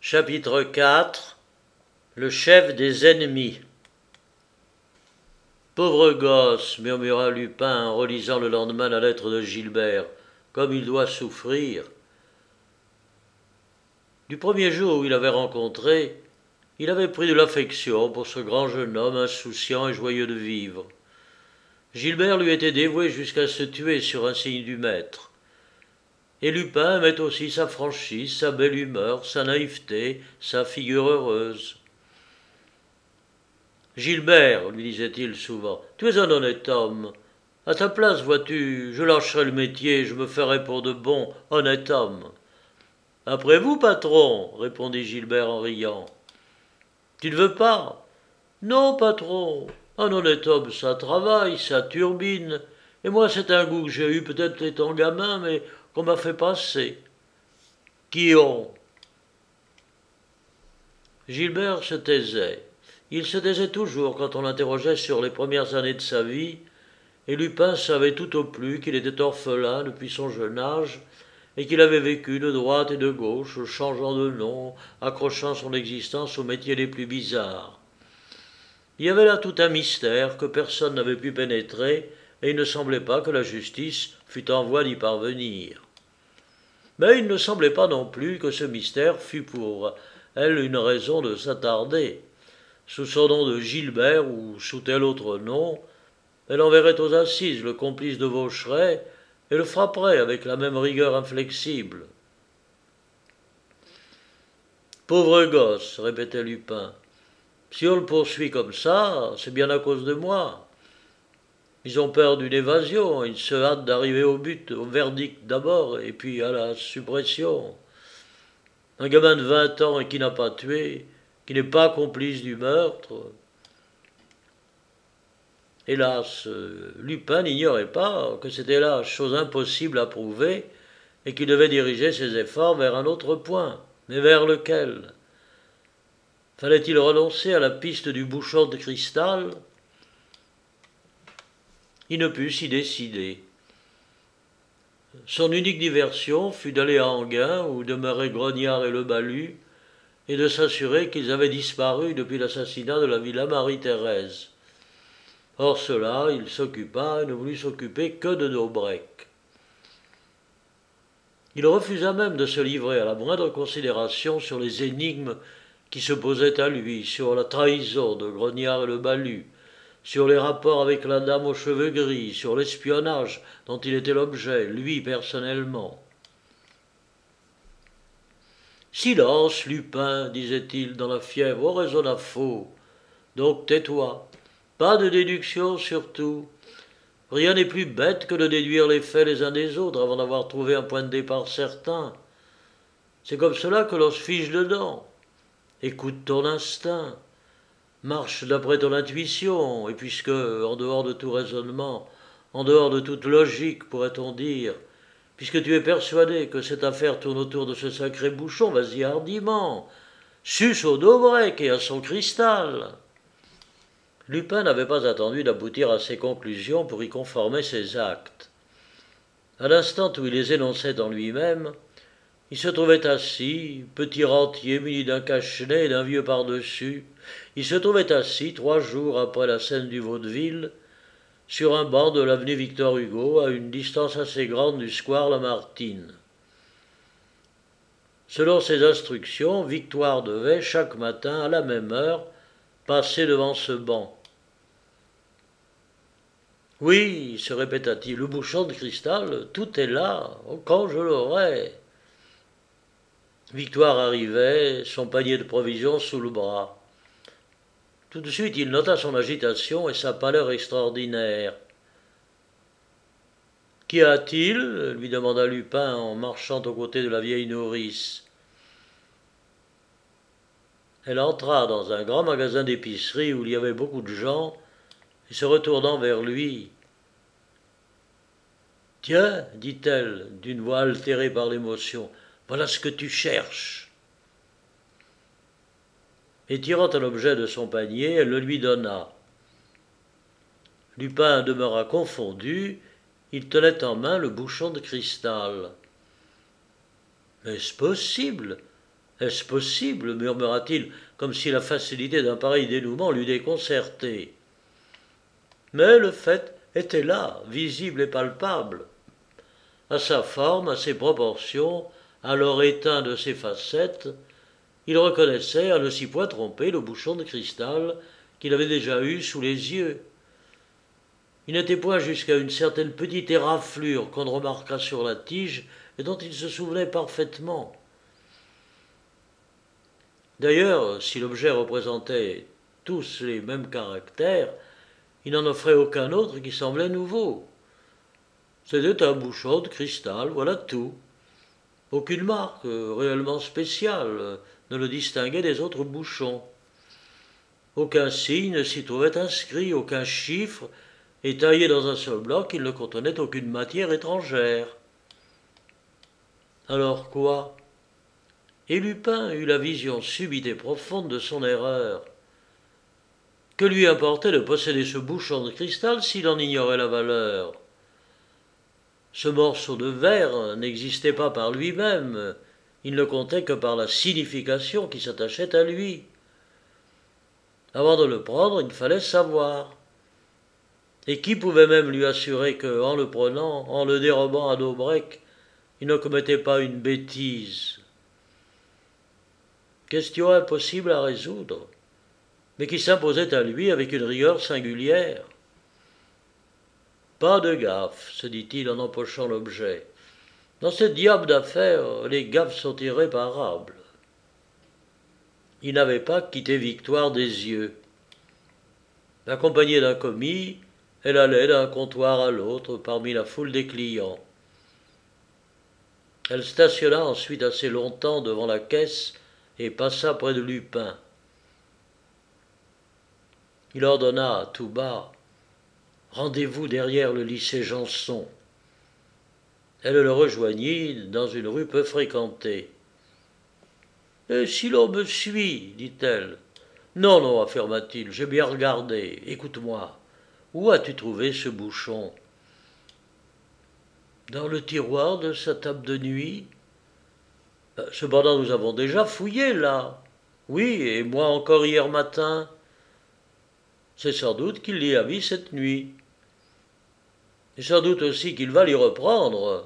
Chapitre 4. Le chef des ennemis. Pauvre gosse, murmura Lupin en relisant le lendemain la lettre de Gilbert, comme il doit souffrir. Du premier jour où il l'avait rencontré, il avait pris de l'affection pour ce grand jeune homme insouciant et joyeux de vivre. Gilbert lui était dévoué jusqu'à se tuer sur un signe du maître. Et Lupin aimait aussi sa franchise, sa belle humeur, sa naïveté, sa figure heureuse. « Gilbert, lui disait-il souvent, tu es un honnête homme. À ta place, vois-tu, je lâcherai le métier et je me ferai pour de bon honnête homme. »« Après vous, patron, répondit Gilbert en riant. »« Tu ne veux pas ?»« Non, patron. Un honnête homme, ça travaille, ça turbine. Et moi, c'est un goût que j'ai eu peut-être étant gamin, mais qu'on m'a fait passer. »« Qui ont ?» Gilbert se taisait. Il se taisait toujours quand on l'interrogeait sur les premières années de sa vie, et Lupin savait tout au plus qu'il était orphelin depuis son jeune âge, et qu'il avait vécu de droite et de gauche, changeant de nom, accrochant son existence aux métiers les plus bizarres. Il y avait là tout un mystère que personne n'avait pu pénétrer, et il ne semblait pas que la justice fût en voie d'y parvenir. Mais il ne semblait pas non plus que ce mystère fût pour elle une raison de s'attarder. Sous son nom de Gilbert ou sous tel autre nom, elle enverrait aux assises le complice de Vaucheray et le frapperait avec la même rigueur inflexible. « Pauvre gosse, répétait Lupin, si on le poursuit comme ça, c'est bien à cause de moi. Ils ont peur d'une évasion, ils se hâtent d'arriver au but, au verdict d'abord, et puis à la suppression. Un gamin de 20 ans et qui n'a pas tué, qui n'est pas complice du meurtre. » Hélas, Lupin n'ignorait pas que c'était là chose impossible à prouver et qu'il devait diriger ses efforts vers un autre point. Mais vers lequel ? Fallait-il renoncer à la piste du bouchon de cristal ? Il ne put s'y décider. Son unique diversion fut d'aller à Enghien, où demeuraient Grognard et Le Balu, et de s'assurer qu'ils avaient disparu depuis l'assassinat de la villa Marie-Thérèse. Or cela, il s'occupa et ne voulut s'occuper que de Daubrec. Il refusa même de se livrer à la moindre considération sur les énigmes qui se posaient à lui, sur la trahison de Grognard et Le Balu, sur les rapports avec la dame aux cheveux gris, sur l'espionnage dont il était l'objet, lui personnellement. « Silence, Lupin, disait-il dans la fièvre, on raisonne à faux. Donc tais-toi. Pas de déduction surtout. Rien n'est plus bête que de déduire les faits les uns des autres avant d'avoir trouvé un point de départ certain. C'est comme cela que l'on se fiche dedans. Écoute ton instinct. Marche d'après ton intuition, et puisque, en dehors de tout raisonnement, en dehors de toute logique, pourrait-on dire, puisque tu es persuadé que cette affaire tourne autour de ce sacré bouchon, vas-y hardiment. Suce au Daubrec et à son cristal. » Lupin n'avait pas attendu d'aboutir à ses conclusions pour y conformer ses actes. À l'instant où il les énonçait en lui-même, il se trouvait assis, petit rentier muni d'un cache-nez et d'un vieux par-dessus, il se trouvait assis, 3 jours après la scène du vaudeville, sur un banc de l'avenue Victor-Hugo, à une distance assez grande du square Lamartine. Selon ses instructions, Victoire devait, chaque matin, à la même heure, passer devant ce banc. « Oui, se répéta-t-il, le bouchon de cristal, tout est là, quand je l'aurai. » Victoire arrivait, son panier de provisions sous le bras. Tout de suite, il nota son agitation et sa pâleur extraordinaire. « Qu'y a-t-il » lui demanda Lupin en marchant aux côtés de la vieille nourrice. Elle entra dans un grand magasin d'épicerie où il y avait beaucoup de gens, et se retournant vers lui, « Tiens, dit-elle, d'une voix altérée par l'émotion, voilà ce que tu cherches. » Et tirant un objet de son panier, elle le lui donna. Lupin demeura confondu, il tenait en main le bouchon de cristal. « Est-ce possible ? Est-ce possible murmura-t-il, comme si la facilité d'un pareil dénouement l'eût déconcerté. Mais le fait était là, visible et palpable. À sa forme, à ses proportions, à l'or éteint de ses facettes, il reconnaissait, à ne s'y point tromper, le bouchon de cristal qu'il avait déjà eu sous les yeux. Il n'était point jusqu'à une certaine petite éraflure qu'on remarqua sur la tige et dont il se souvenait parfaitement. D'ailleurs, si l'objet représentait tous les mêmes caractères, il n'en offrait aucun autre qui semblait nouveau. C'était un bouchon de cristal, voilà tout. Aucune marque réellement spéciale ne le distinguait des autres bouchons. Aucun signe ne s'y trouvait inscrit, aucun chiffre, et taillé dans un seul bloc, il ne contenait aucune matière étrangère. Alors quoi? Et Lupin eut la vision subite et profonde de son erreur. Que lui importait de posséder ce bouchon de cristal s'il en ignorait la valeur? Ce morceau de verre n'existait pas par lui-même, il ne comptait que par la signification qui s'attachait à lui. Avant de le prendre, il fallait savoir. Et qui pouvait même lui assurer que, en le prenant, en le dérobant à Daubrec, il ne commettait pas une bêtise? Question impossible à résoudre, mais qui s'imposait à lui avec une rigueur singulière. Pas de gaffe, se dit-il en empochant l'objet. Dans cette diable d'affaire, les gaffes sont irréparables. Il n'avait pas quitté Victoire des yeux. Accompagnée d'un commis, elle allait d'un comptoir à l'autre parmi la foule des clients. Elle stationna ensuite assez longtemps devant la caisse et passa près de Lupin. Il ordonna tout bas « Rendez-vous derrière le lycée Janson ». Elle le rejoignit dans une rue peu fréquentée. « Et si l'on me suit » dit-elle. « Non, non, affirma-t-il, j'ai bien regardé. Écoute-moi, où as-tu trouvé ce bouchon ?»« Dans le tiroir de sa table de nuit. »« Cependant, nous avons déjà fouillé là. »« Oui, et moi encore hier matin. » »« C'est sans doute qu'il l'y a mis cette nuit. »« Et sans doute aussi qu'il va l'y reprendre. »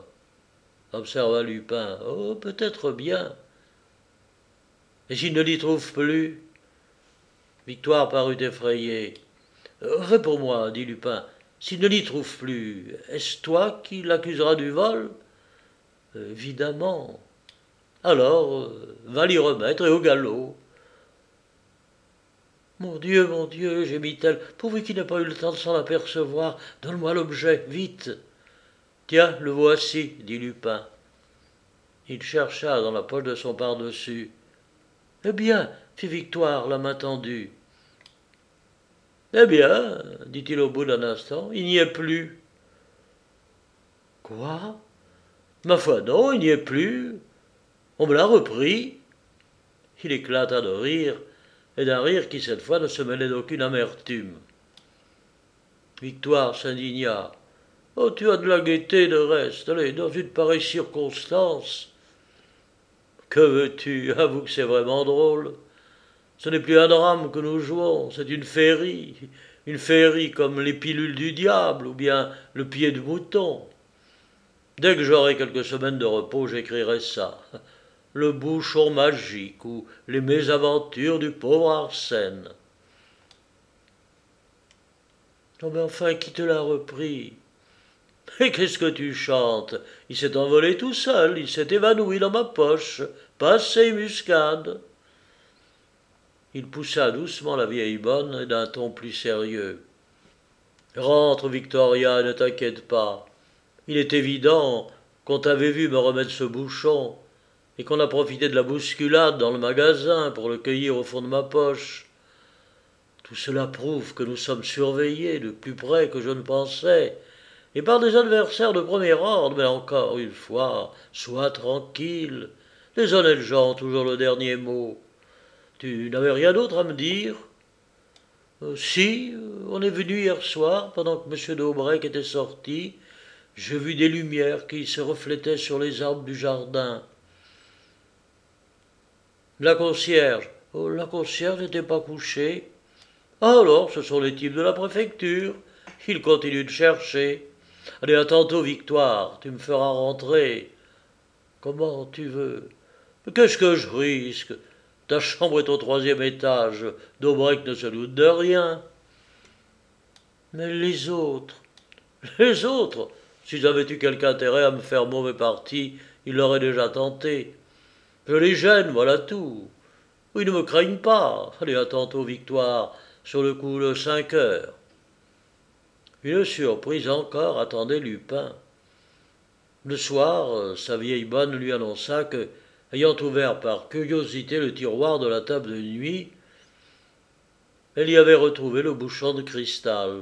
observa Lupin. « Oh, peut-être bien. » « Et s'il ne l'y trouve plus ?» Victoire parut effrayée. « Réponds-moi, dit Lupin, s'il ne l'y trouve plus, est-ce toi qui l'accuseras du vol ?»« Évidemment. »« Alors, va l'y remettre et au galop. »« Mon Dieu, gémit-elle, pourvu qu'il n'ait pas eu le temps de s'en apercevoir. Donne-moi l'objet, vite. »« Tiens, le voici, dit Lupin. Il chercha dans la poche de son pardessus. « Eh bien, fit Victoire, la main tendue. »« Eh bien, dit-il au bout d'un instant, il n'y est plus. »« Quoi ? Ma foi non, il n'y est plus. On me l'a repris. » Il éclata de rire, et d'un rire qui cette fois ne se mêlait d'aucune amertume. Victoire s'indigna. « Oh, tu as de la gaieté de reste, allez, dans une pareille circonstance. » « Que veux-tu ? Avoue que c'est vraiment drôle. Ce n'est plus un drame que nous jouons, c'est une féerie comme les pilules du diable ou bien le pied de mouton. Dès que j'aurai quelques semaines de repos, j'écrirai ça. Le bouchon magique ou les mésaventures du pauvre Arsène. » « Oh, mais enfin, qui te l'a repris ? » « Et qu'est-ce que tu chantes ? Il s'est envolé tout seul, il s'est évanoui dans ma poche. Passez, muscade. » Il poussa doucement la vieille bonne et d'un ton plus sérieux. « Rentre, Victoria, ne t'inquiète pas. Il est évident qu'on t'avait vu me remettre ce bouchon et qu'on a profité de la bousculade dans le magasin pour le cueillir au fond de ma poche. Tout cela prouve que nous sommes surveillés de plus près que je ne pensais, et par des adversaires de premier ordre, mais encore une fois, sois tranquille. Les honnêtes gens ont toujours le dernier mot. Tu n'avais rien d'autre à me dire ? Si, on est venu hier soir, pendant que M. Daubrec était sorti. J'ai vu des lumières qui se reflétaient sur les arbres du jardin. La concierge. Oh, la concierge n'était pas couchée. Ah, alors, ce sont les types de la préfecture. Ils continuent de chercher. Allez, à tantôt, Victoire, tu me feras rentrer. Comment tu veux? Mais qu'est-ce que je risque? Ta chambre est au 3e étage. Daubrec ne se doute de rien. Mais les autres? Les autres? S'ils avaient eu quelque intérêt à me faire mauvais parti, ils l'auraient déjà tenté. Je les gêne, voilà tout. Ils ne me craignent pas. Allez, à tantôt, Victoire, sur le coup de 5 heures. Une surprise encore attendait Lupin. Le soir, sa vieille bonne lui annonça que, ayant ouvert par curiosité le tiroir de la table de nuit, elle y avait retrouvé le bouchon de cristal.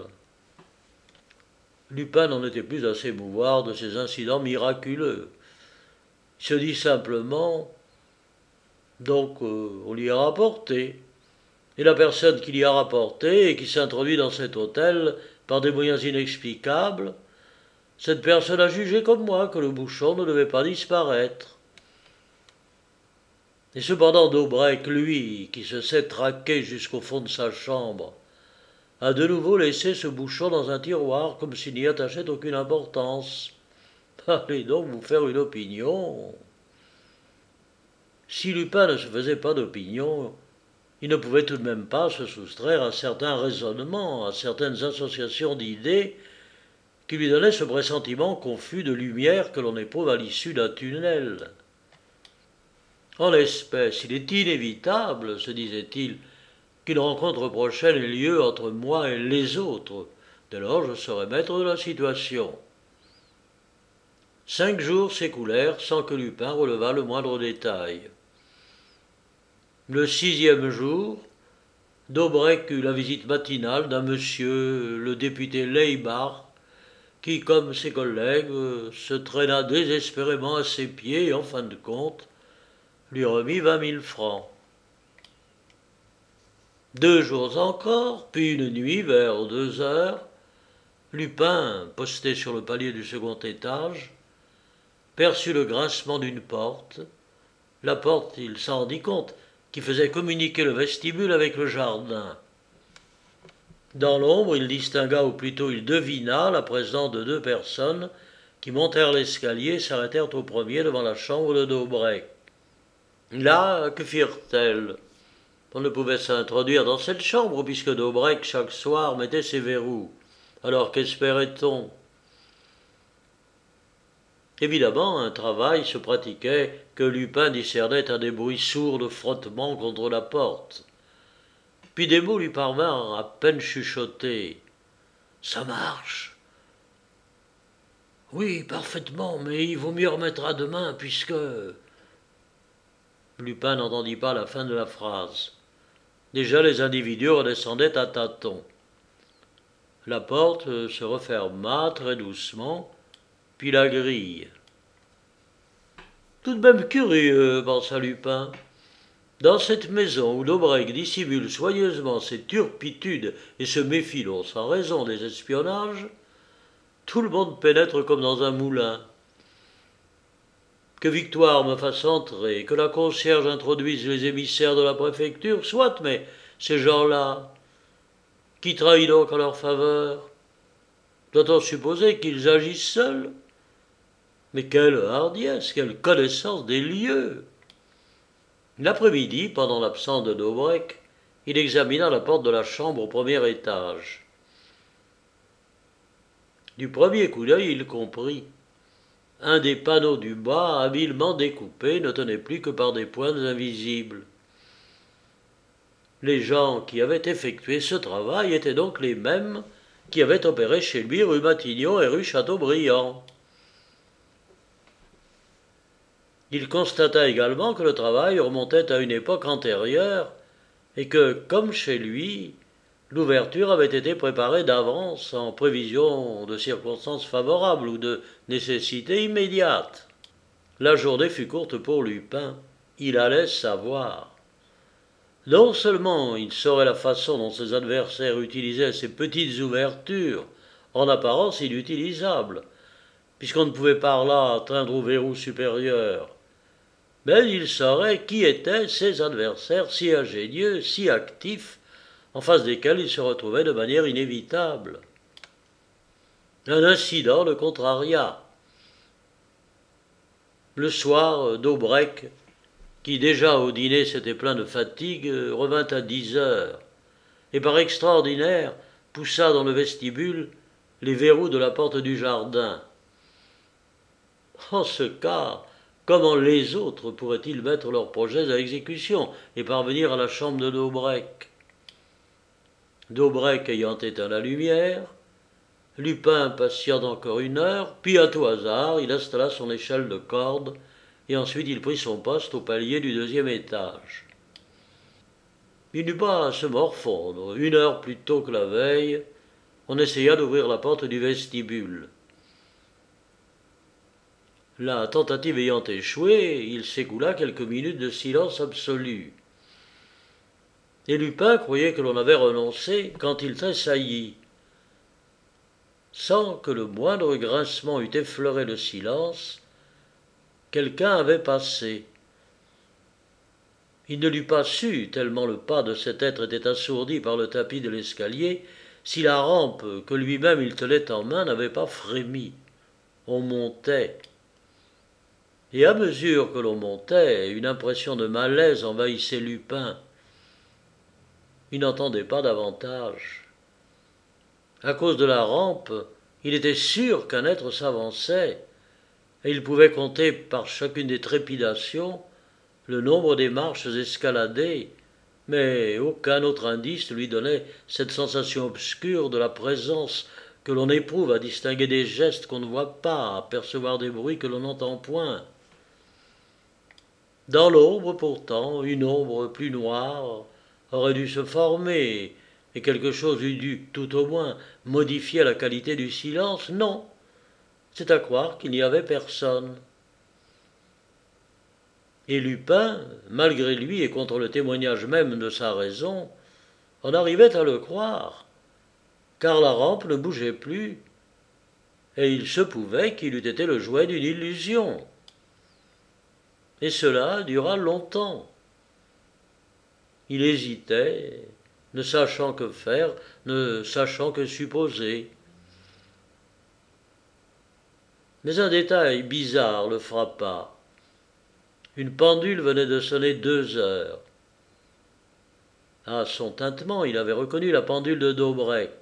Lupin n'en était plus à s'émouvoir de ces incidents miraculeux. Il se dit simplement « Donc, on l'y a rapporté ». Et la personne qui l'y a rapporté et qui s'introduit dans cet hôtel par des moyens inexplicables, cette personne a jugé comme moi que le bouchon ne devait pas disparaître. Et cependant Daubrec, lui, qui se sait traqué jusqu'au fond de sa chambre, a de nouveau laissé ce bouchon dans un tiroir comme s'il n'y attachait aucune importance. Allez donc vous faire une opinion. Si Lupin ne se faisait pas d'opinion, il ne pouvait tout de même pas se soustraire à certains raisonnements, à certaines associations d'idées qui lui donnaient ce pressentiment confus de lumière que l'on éprouve à l'issue d'un tunnel. En l'espèce, il est inévitable, se disait-il, qu'une rencontre prochaine ait lieu entre moi et les autres. Dès lors, je serai maître de la situation. 5 jours s'écoulèrent sans que Lupin relevât le moindre détail. Le 6e jour, Daubrec eut la visite matinale d'un monsieur, le député Leibach, qui, comme ses collègues, se traîna désespérément à ses pieds et, en fin de compte, lui remit 20 000 francs. 2 jours encore, puis une nuit, vers 2 heures, Lupin, posté sur le palier du 2e étage, perçut le grincement d'une porte. La porte, il s'en rendit compte, qui faisait communiquer le vestibule avec le jardin. Dans l'ombre, il distingua, ou plutôt il devina, la présence de 2 personnes qui montèrent l'escalier et s'arrêtèrent au premier devant la chambre de Daubrec. Là, que firent-elles? On ne pouvait s'introduire dans cette chambre puisque Daubrec, chaque soir, mettait ses verrous. Alors qu'espérait-on? Évidemment, un travail se pratiquait que Lupin discernait à des bruits sourds de frottement contre la porte. Puis des mots lui parvinrent à peine chuchotés. « Ça marche !»« Oui, parfaitement, mais il vaut mieux remettre à demain puisque… » Lupin n'entendit pas la fin de la phrase. Déjà les individus redescendaient à tâtons. La porte se referma très doucement, puis la grille. Tout de même curieux, pensa Lupin. Dans cette maison où Daubrec dissimule soigneusement ses turpitudes et se méfie non sans raison des espionnages, tout le monde pénètre comme dans un moulin. Que Victoire me fasse entrer, que la concierge introduise les émissaires de la préfecture, soit, mais ces gens-là, qui trahit donc en leur faveur? Doit-on supposer qu'ils agissent seuls? Mais quelle hardiesse, quelle connaissance des lieux! L'après-midi, pendant l'absence de Daubrec, il examina la porte de la chambre au 1er étage. Du premier coup d'œil, il comprit. Un des panneaux du bas, habilement découpé, ne tenait plus que par des pointes invisibles. Les gens qui avaient effectué ce travail étaient donc les mêmes qui avaient opéré chez lui rue Matignon et rue Chateaubriand. Il constata également que le travail remontait à une époque antérieure et que, comme chez lui, l'ouverture avait été préparée d'avance en prévision de circonstances favorables ou de nécessité immédiate. La journée fut courte pour Lupin. Il allait savoir. Non seulement il saurait la façon dont ses adversaires utilisaient ces petites ouvertures, en apparence inutilisables, puisqu'on ne pouvait par là atteindre au verrou supérieur, mais il saurait qui étaient ses adversaires si ingénieux, si actifs, en face desquels il se retrouvait de manière inévitable. Un incident le contraria. Le soir, Daubrec, qui déjà au dîner s'était plaint de fatigue, revint à 10 heures, et par extraordinaire poussa dans le vestibule les verrous de la porte du jardin. En ce cas, comment les autres pourraient-ils mettre leurs projets à exécution et parvenir à la chambre de Daubrec? Daubrec ayant éteint la lumière, Lupin patiente encore 1 heure, puis à tout hasard, il installa son échelle de corde, et ensuite il prit son poste au palier du 2e étage. Il n'eut pas à se morfondre. 1 heure plus tôt que la veille, on essaya d'ouvrir la porte du vestibule. La tentative ayant échoué, il s'écoula quelques minutes de silence absolu. Et Lupin croyait que l'on avait renoncé quand il tressaillit. Sans que le moindre grincement eût effleuré le silence, quelqu'un avait passé. Il ne l'eût pas su, tellement le pas de cet être était assourdi par le tapis de l'escalier, si la rampe que lui-même il tenait en main n'avait pas frémi. On montait. Et à mesure que l'on montait, une impression de malaise envahissait Lupin. Il n'entendait pas davantage. À cause de la rampe, il était sûr qu'un être s'avançait, et il pouvait compter par chacune des trépidations le nombre des marches escaladées, mais aucun autre indice ne lui donnait cette sensation obscure de la présence que l'on éprouve à distinguer des gestes qu'on ne voit pas, à percevoir des bruits que l'on n'entend point. Dans l'ombre, pourtant, une ombre plus noire aurait dû se former, et quelque chose eût dû, tout au moins, modifier la qualité du silence. Non, c'est à croire qu'il n'y avait personne. Et Lupin, malgré lui et contre le témoignage même de sa raison, en arrivait à le croire, car la rampe ne bougeait plus, et il se pouvait qu'il eût été le jouet d'une illusion. Et cela dura longtemps. Il hésitait, ne sachant que faire, ne sachant que supposer. Mais un détail bizarre le frappa. Une pendule venait de sonner 2 heures. À son tintement, il avait reconnu la pendule de Daubrec.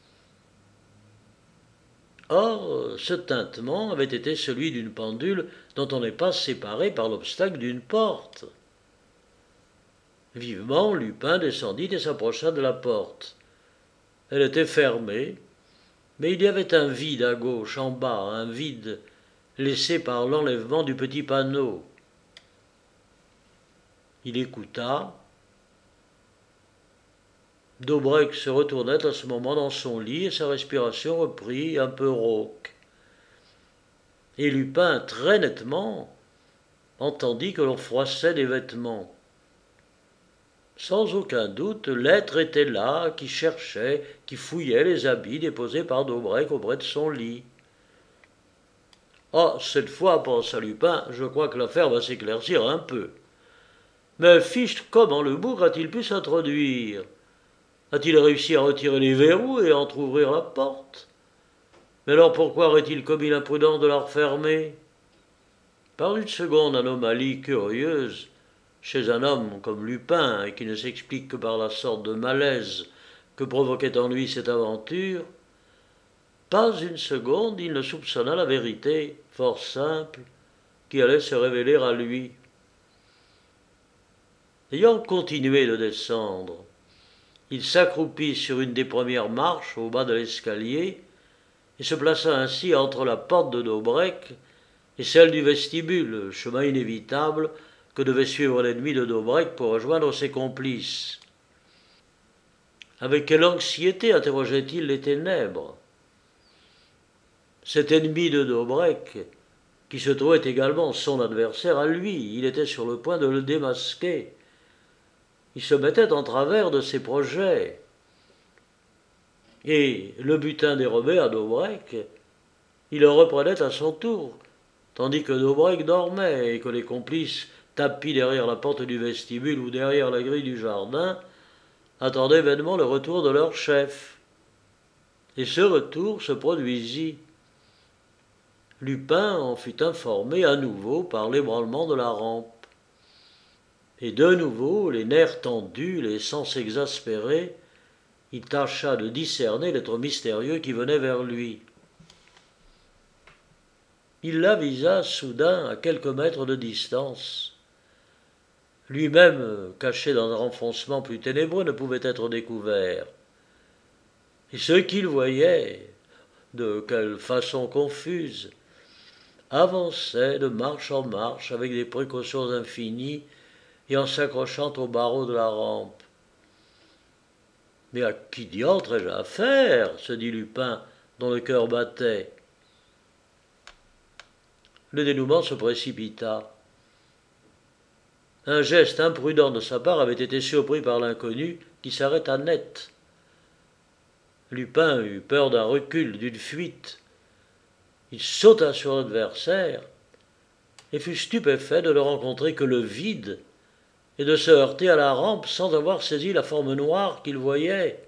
Or, ce tintement avait été celui d'une pendule dont on n'est pas séparé par l'obstacle d'une porte. Vivement, Lupin descendit et s'approcha de la porte. Elle était fermée, mais il y avait un vide à gauche, en bas, un vide laissé par l'enlèvement du petit panneau. Il écouta. Daubrec se retournait à ce moment dans son lit et sa respiration reprit un peu rauque. Et Lupin, très nettement, entendit que l'on froissait des vêtements. Sans aucun doute, l'être était là, qui cherchait, qui fouillait les habits déposés par Daubrec auprès de son lit. « Ah, cette fois, pensa Lupin, je crois que l'affaire va s'éclaircir un peu. Mais fiche, comment le bougre a-t-il pu s'introduire ? A-t-il réussi à retirer les verrous et à entr'ouvrir la porte ? Mais alors pourquoi aurait-il commis l'imprudence de la refermer ? Par une seconde anomalie curieuse, chez un homme comme Lupin, et qui ne s'explique que par la sorte de malaise que provoquait en lui cette aventure, pas une seconde il ne soupçonna la vérité, fort simple, qui allait se révéler à lui. Ayant continué de descendre, il s'accroupit sur une des premières marches au bas de l'escalier et se plaça ainsi entre la porte de Daubrec et celle du vestibule, chemin inévitable que devait suivre l'ennemi de Daubrec pour rejoindre ses complices. Avec quelle anxiété interrogeait-il les ténèbres ? Cet ennemi de Daubrec, qui se trouvait également son adversaire à lui, il était sur le point de le démasquer. Il se mettait en travers de ses projets. Et le butin dérobé à Daubrec, il le reprenait à son tour, tandis que Daubrec dormait et que les complices tapis derrière la porte du vestibule ou derrière la grille du jardin, attendaient vainement le retour de leur chef. Et ce retour se produisit. Lupin en fut informé à nouveau par l'ébranlement de la rampe. Et de nouveau, les nerfs tendus, les sens exaspérés, il tâcha de discerner l'être mystérieux qui venait vers lui. Il l'avisa soudain à quelques mètres de distance. Lui-même, caché dans un renfoncement plus ténébreux, ne pouvait être découvert. Et ce qu'il voyait, de quelle façon confuse, avançait de marche en marche avec des précautions infinies et en s'accrochant aux barreaux de la rampe. « Mais à qui diantre ai-je affaire ?» se dit Lupin, dont le cœur battait. Le dénouement se précipita. Un geste imprudent de sa part avait été surpris par l'inconnu, qui s'arrêta net. Lupin eut peur d'un recul, d'une fuite. Il sauta sur l'adversaire et fut stupéfait de ne rencontrer que le vide et de se heurter à la rampe sans avoir saisi la forme noire qu'il voyait.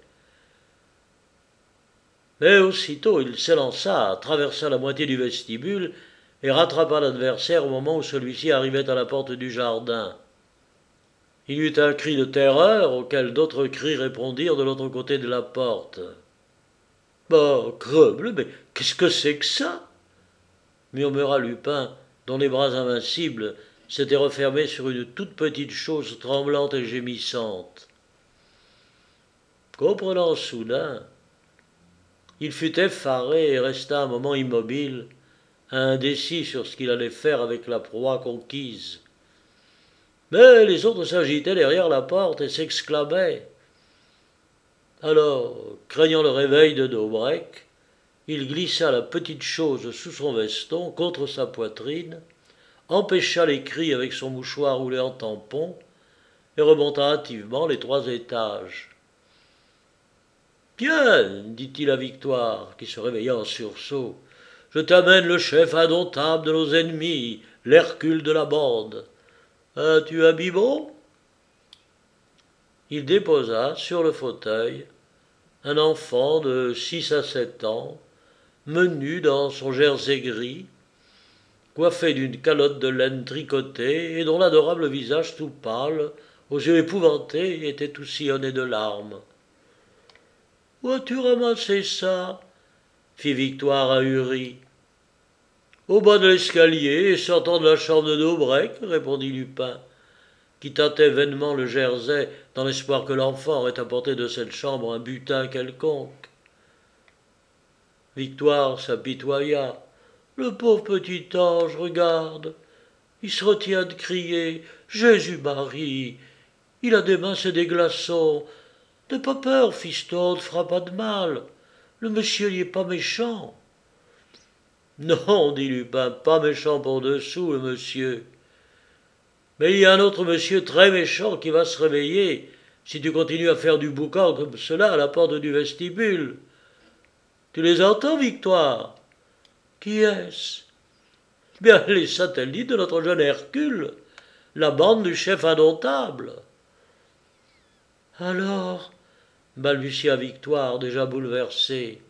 Mais aussitôt il s'élança, traversa la moitié du vestibule et rattrapa l'adversaire au moment où celui-ci arrivait à la porte du jardin. Il y eut un cri de terreur auquel d'autres cris répondirent de l'autre côté de la porte. « Bah, creble, mais qu'est-ce que c'est que ça ?» murmura Lupin, dont les bras invincibles s'étaient refermés sur une toute petite chose tremblante et gémissante. Comprenant soudain, il fut effaré et resta un moment immobile, indécis sur ce qu'il allait faire avec la proie conquise. Mais les autres s'agitaient derrière la porte et s'exclamaient. Alors, craignant le réveil de Daubrec, il glissa la petite chose sous son veston, contre sa poitrine, empêcha les cris avec son mouchoir roulé en tampon, et remonta hâtivement les 3 étages. « Tiens, dit-il à Victoire, qui se réveilla en sursaut, je t'amène le chef indomptable de nos ennemis, l'Hercule de la bande. As-tu un biberon ?» Il déposa sur le fauteuil un enfant de 6 à 7 ans, menu dans son jersey gris, coiffé d'une calotte de laine tricotée et dont l'adorable visage tout pâle, aux yeux épouvantés, était tout sillonné de larmes. « Où as-tu ramassé ça ?» fit Victoire ahurie. « Au bas de l'escalier et sortant de la chambre de Daubrec, » répondit Lupin, qui tâtait vainement le jersey dans l'espoir que l'enfant aurait apporté de cette chambre un butin quelconque. Victoire s'apitoya. « Le pauvre petit ange, regarde, il se retient de crier « Jésus-Marie ! Il a des mains, c'est des glaçons. N'aie pas peur, fiston, ne fera pas de mal. Le monsieur n'y est pas méchant. » « Non, dit Lupin, pas méchant pour 2 sous, le monsieur. Mais il y a un autre monsieur très méchant qui va se réveiller si tu continues à faire du boucan comme cela à la porte du vestibule. Tu les entends, Victoire ? Qui est-ce ? Bien, les satellites de notre jeune Hercule, la bande du chef indomptable. » Alors, balbutia Victoire, déjà bouleversée.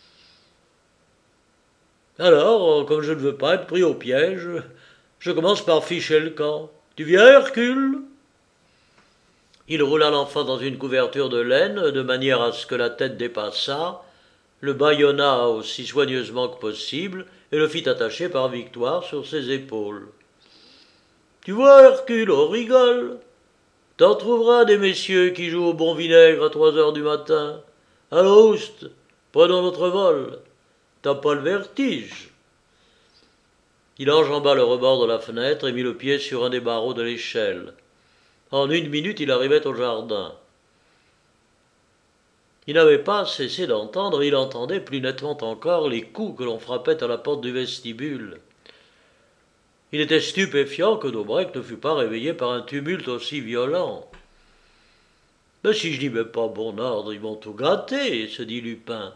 Alors, comme je ne veux pas être pris au piège, je commence par ficher le camp. Tu viens, Hercule ? Il roula l'enfant dans une couverture de laine, de manière à ce que la tête dépassât, le bâillonna aussi soigneusement que possible, et le fit attacher par Victoire sur ses épaules. « Tu vois, Hercule, on rigole. T'en trouveras des messieurs qui jouent au bon vinaigre à 3 heures du matin. Allons, Oust, prenons notre vol. T'as pas le vertige ?» Il enjamba le rebord de la fenêtre et mit le pied sur un des barreaux de l'échelle. En 1 minute, il arrivait au jardin. Il n'avait pas cessé d'entendre, il entendait plus nettement encore les coups que l'on frappait à la porte du vestibule. Il était stupéfiant que Daubrec ne fût pas réveillé par un tumulte aussi violent. « Mais si je n'y mets pas bon ordre, ils vont tout gâter, » se dit Lupin.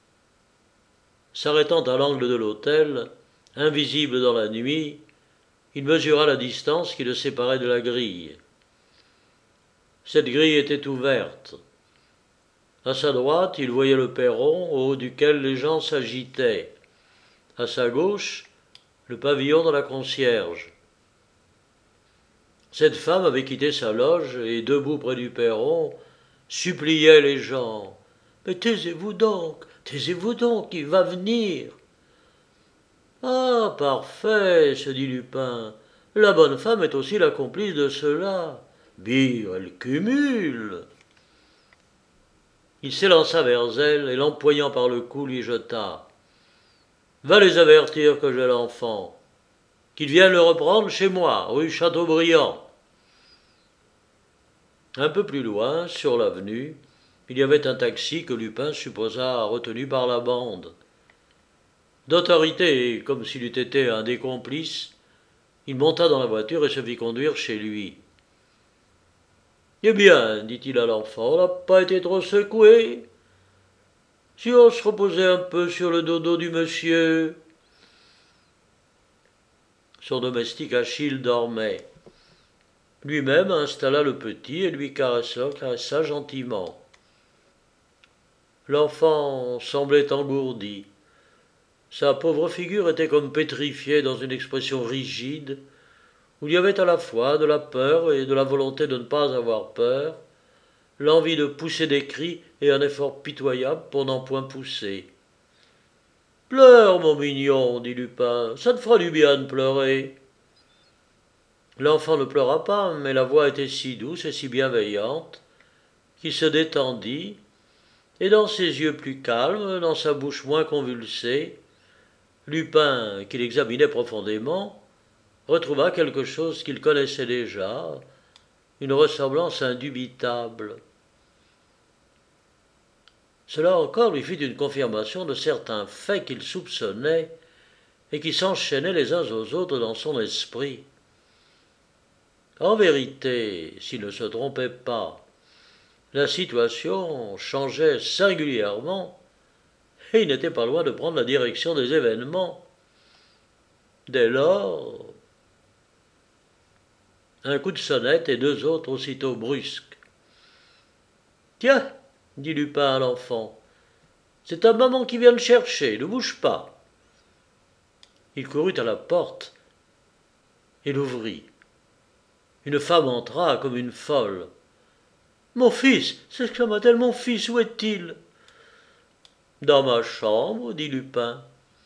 S'arrêtant à l'angle de l'hôtel, invisible dans la nuit, Il mesura la distance qui le séparait de la grille. Cette grille était ouverte. À sa droite, il voyait le perron au haut duquel les gens s'agitaient. À sa gauche, le pavillon de la concierge. Cette femme avait quitté sa loge et, debout près du perron, suppliait les gens. « Mais taisez-vous donc, il va venir !» « Ah, parfait, se dit Lupin. La bonne femme est aussi la complice de cela. Bire, elle cumule. » Il s'élança vers elle et, l'empoignant par le cou, lui jeta. « Va les avertir que j'ai l'enfant. Qu'ils viennent le reprendre chez moi, rue Chateaubriand. » Un peu plus loin, sur l'avenue, il y avait un taxi que Lupin supposa retenu par la bande. D'autorité, comme s'il eût été un des complices, il monta dans la voiture et se fit conduire chez lui. « Eh bien, dit-il à l'enfant, on n'a pas été trop secoué. Si on se reposait un peu sur le dodo du monsieur. » Son domestique Achille dormait. Lui-même installa le petit et lui caressa gentiment. L'enfant semblait engourdi. Sa pauvre figure était comme pétrifiée dans une expression rigide, où il y avait à la fois de la peur et de la volonté de ne pas avoir peur, l'envie de pousser des cris et un effort pitoyable pour n'en point pousser. « Pleure, mon mignon, dit Lupin, ça te fera du bien de pleurer. » L'enfant ne pleura pas, mais la voix était si douce et si bienveillante qu'il se détendit, et dans ses yeux plus calmes, dans sa bouche moins convulsée, Lupin, qui l'examinait profondément, retrouva quelque chose qu'il connaissait déjà, une ressemblance indubitable. Cela encore lui fit une confirmation de certains faits qu'il soupçonnait et qui s'enchaînaient les uns aux autres dans son esprit. En vérité, s'il ne se trompait pas, la situation changeait singulièrement et il n'était pas loin de prendre la direction des événements. Dès lors, un coup de sonnette et deux autres aussitôt brusques. « Tiens, dit Lupin à l'enfant, c'est ta maman qui vient te chercher, ne bouge pas. » Il courut à la porte et l'ouvrit. Une femme entra comme une folle. « Mon fils !» s'exclama-t-elle, « mon fils, où est-il ?» « Dans ma chambre, dit Lupin. »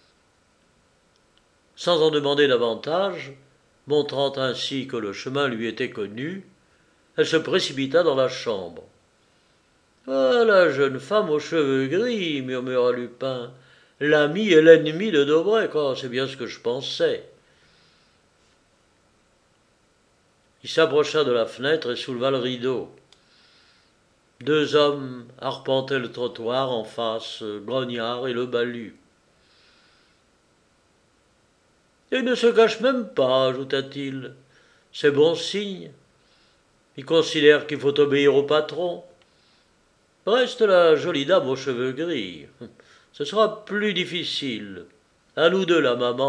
Sans en demander davantage, montrant ainsi que le chemin lui était connu, elle se précipita dans la chambre. « Ah, la jeune femme aux cheveux gris, murmura Lupin, l'ami et l'ennemi de Daubrec, c'est bien ce que je pensais. » Il s'approcha de la fenêtre et souleva le rideau. Deux hommes arpentaient le trottoir en face, Grognard et le Bahut. « Et il ne se cache même pas, ajouta-t-il. C'est bon signe. Il considère qu'il faut obéir au patron. Reste la jolie dame aux cheveux gris. Ce sera plus difficile. À nous deux, la maman. »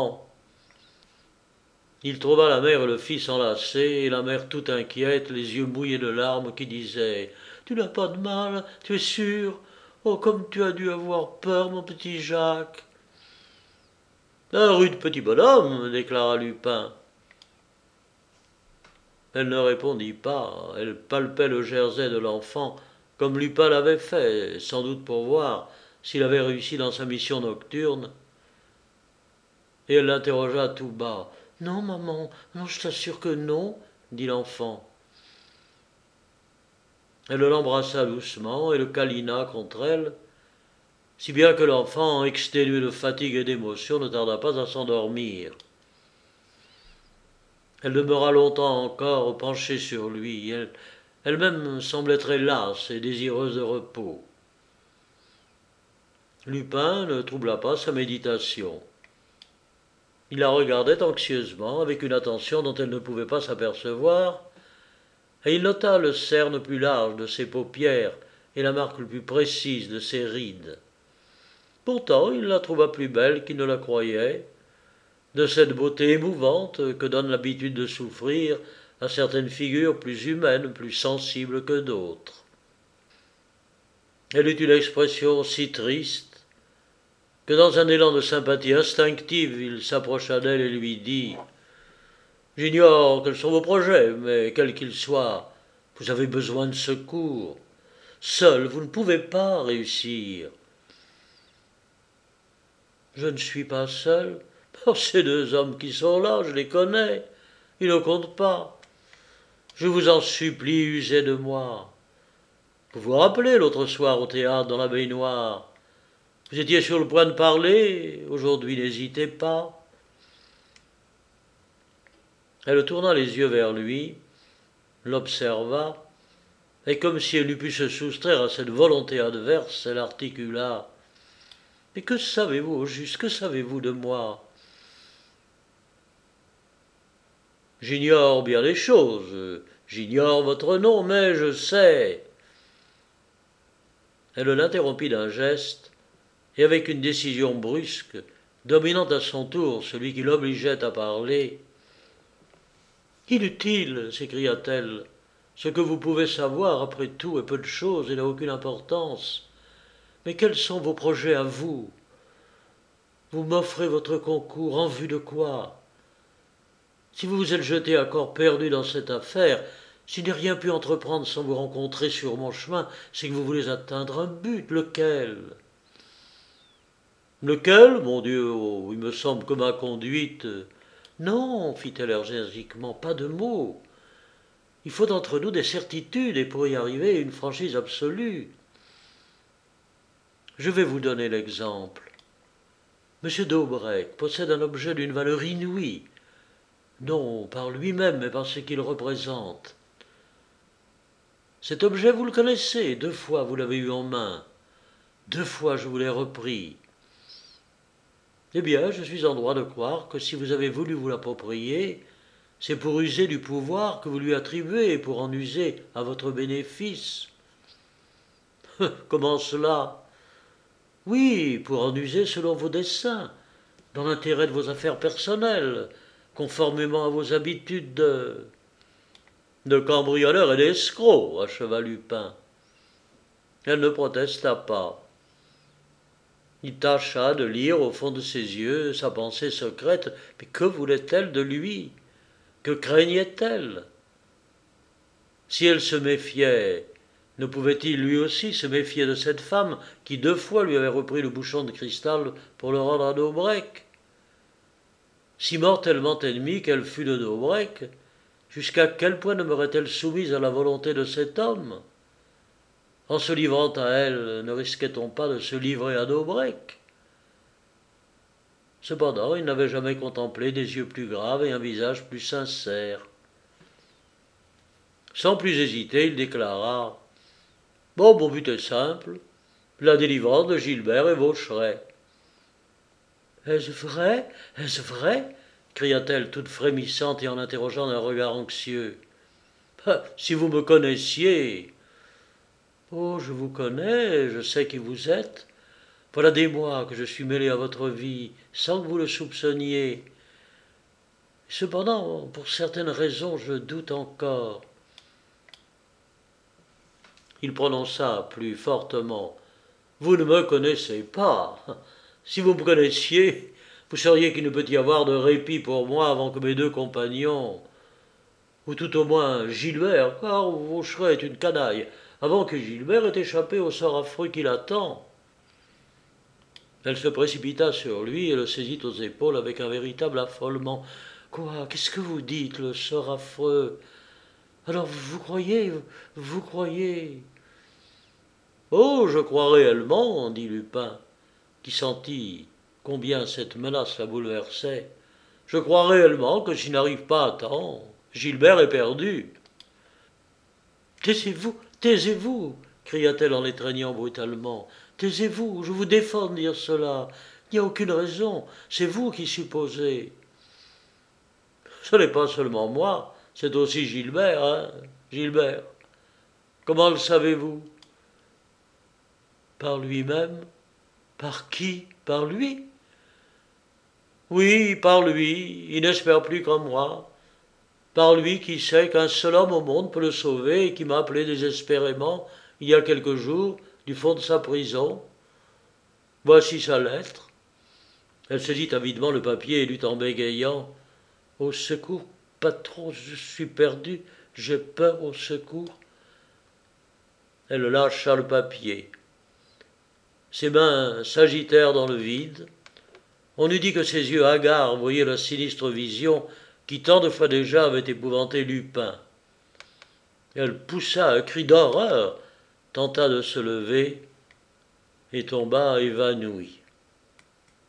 Il trouva la mère et le fils enlacés, et la mère toute inquiète, les yeux mouillés de larmes, qui disait « Tu n'as pas de mal, tu es sûr? Oh, comme tu as dû avoir peur, mon petit Jacques !»« Un rude petit bonhomme, déclara Lupin. » Elle ne répondit pas, elle palpait le jersey de l'enfant, comme Lupin l'avait fait, sans doute pour voir s'il avait réussi dans sa mission nocturne. Et elle l'interrogea tout bas. « Non, maman, non, je t'assure que non, » dit l'enfant. Elle l'embrassa doucement et le câlina contre elle, si bien que l'enfant, exténué de fatigue et d'émotion, ne tarda pas à s'endormir. Elle demeura longtemps encore penchée sur lui. Elle-même semblait très lasse et désireuse de repos. Lupin ne troubla pas sa méditation. Il la regardait anxieusement, avec une attention dont elle ne pouvait pas s'apercevoir, et il nota le cerne plus large de ses paupières et la marque plus précise de ses rides. Pourtant, il la trouva plus belle qu'il ne la croyait, de cette beauté émouvante que donne l'habitude de souffrir à certaines figures plus humaines, plus sensibles que d'autres. Elle eut une expression si triste que dans un élan de sympathie instinctive, il s'approcha d'elle et lui dit « J'ignore quels sont vos projets, mais quels qu'ils soient, vous avez besoin de secours. Seul, vous ne pouvez pas réussir. » « Je ne suis pas seul. Oh, ces deux hommes qui sont là, je les connais. Ils ne comptent pas. Je vous en supplie, usez de moi. Vous vous rappelez l'autre soir au théâtre dans la baignoire. Vous étiez sur le point de parler. Aujourd'hui, n'hésitez pas. » Elle tourna les yeux vers lui, l'observa, et comme si elle eût pu se soustraire à cette volonté adverse, elle articula « Mais que savez-vous au juste, que savez-vous de moi ?»« J'ignore bien les choses, j'ignore votre nom, mais je sais. » Elle l'interrompit d'un geste, et avec une décision brusque, dominant à son tour celui qui l'obligeait à parler, « Inutile, s'écria-t-elle, ce que vous pouvez savoir, après tout, est peu de choses et n'a aucune importance. Mais quels sont vos projets à vous? Vous m'offrez votre concours en vue de quoi? Si vous vous êtes jeté à corps perdu dans cette affaire, si je n'ai rien pu entreprendre sans vous rencontrer sur mon chemin, c'est que vous voulez atteindre un but. Lequel? Lequel, mon Dieu? Oh, il me semble que ma conduite... Non, fit-elle énergiquement, pas de mots. Il faut entre nous des certitudes, et pour y arriver, une franchise absolue. Je vais vous donner l'exemple. M. d'Aubrech possède un objet d'une valeur inouïe, non par lui-même, mais par ce qu'il représente. Cet objet, vous le connaissez, 2 fois vous l'avez eu en main, 2 fois je vous l'ai repris. Eh bien, je suis en droit de croire que si vous avez voulu vous l'approprier, c'est pour user du pouvoir que vous lui attribuez et pour en user à votre bénéfice. Comment cela? Oui, pour en user selon vos desseins, dans l'intérêt de vos affaires personnelles, conformément à vos habitudes de cambrioleur et d'escroc, acheva Lupin. Elle ne protesta pas. Il tâcha de lire au fond de ses yeux sa pensée secrète. Mais que voulait-elle de lui? Que craignait-elle? Si elle se méfiait, ne pouvait-il lui aussi se méfier de cette femme qui 2 fois lui avait repris le bouchon de cristal pour le rendre à Daubrecq? Si mortellement ennemie qu'elle fût de Daubrecq, jusqu'à quel point demeurait-elle soumise à la volonté de cet homme? En se livrant à elle, ne risquait-on pas de se livrer à Daubrecq? Cependant, il n'avait jamais contemplé des yeux plus graves et un visage plus sincère. Sans plus hésiter, il déclara « Bon, mon but est simple, la délivrance de Gilbert et Vaucheray. » « Est-ce vrai? Est-ce vrai ?» cria-t-elle toute frémissante et en interrogeant d'un regard anxieux. « Si vous me connaissiez... » « Oh, je vous connais, je sais qui vous êtes. Voilà des mois que je suis mêlé à votre vie, sans que vous le soupçonniez. Cependant, pour certaines raisons, je doute encore. » Il prononça plus fortement. « Vous ne me connaissez pas. Si vous me connaissiez, vous sauriez qu'il ne peut y avoir de répit pour moi avant que mes 2 compagnons, ou tout au moins Gilbert, car Vaucheray est une canaille, avant que Gilbert ait échappé au sort affreux qui l'attend. » Elle se précipita sur lui et le saisit aux épaules avec un véritable affolement. « Quoi? Qu'est-ce que vous dites, le sort affreux? Alors vous croyez, vous croyez... » « Oh, je crois réellement, dit Lupin, qui sentit combien cette menace la bouleversait. Je crois réellement que s'il n'arrive pas à temps, Gilbert est perdu. »« Taisez-vous, taisez-vous, cria-t-elle en l'étreignant brutalement. Taisez-vous, je vous défends de dire cela. Il n'y a aucune raison, c'est vous qui supposez. Ce n'est pas seulement moi, c'est aussi Gilbert, hein, Gilbert. Comment le savez-vous? Par lui-même? Par qui? Par lui? Oui, par lui, il n'espère plus qu'en moi. Par lui qui sait qu'un seul homme au monde peut le sauver et qui m'a appelé désespérément, il y a quelques jours, du fond de sa prison. Voici sa lettre. Elle saisit avidement le papier et lut en bégayant: Au secours, patron, je suis perdu, j'ai peur, au secours. Elle lâcha le papier. Ses mains s'agitèrent dans le vide. On eût dit que ses yeux hagards voyaient la sinistre vision qui tant de fois déjà avait épouvanté Lupin. Elle poussa un cri d'horreur, tenta de se lever et tomba évanouie.